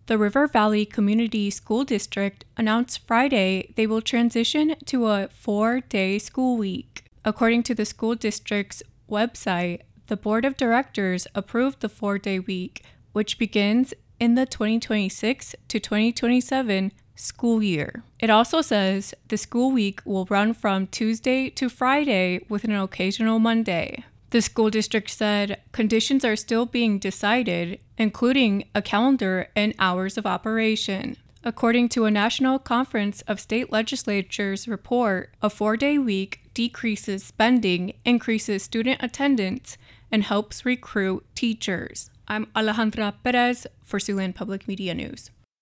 The River Valley Community School District announced Friday they will transition to a 4-day school week. According to the school district's website, the board of directors approved the 4-day week, which begins in the 2026 to 2027 school year. It also says the school week will run from Tuesday to Friday with an occasional Monday. The school district said conditions are still being decided, including a calendar and hours of operation. According to a National Conference of State Legislatures report, a 4-day week decreases spending, increases student attendance, and helps recruit teachers. I'm Alejandra Perez for Siouxland Public Media News.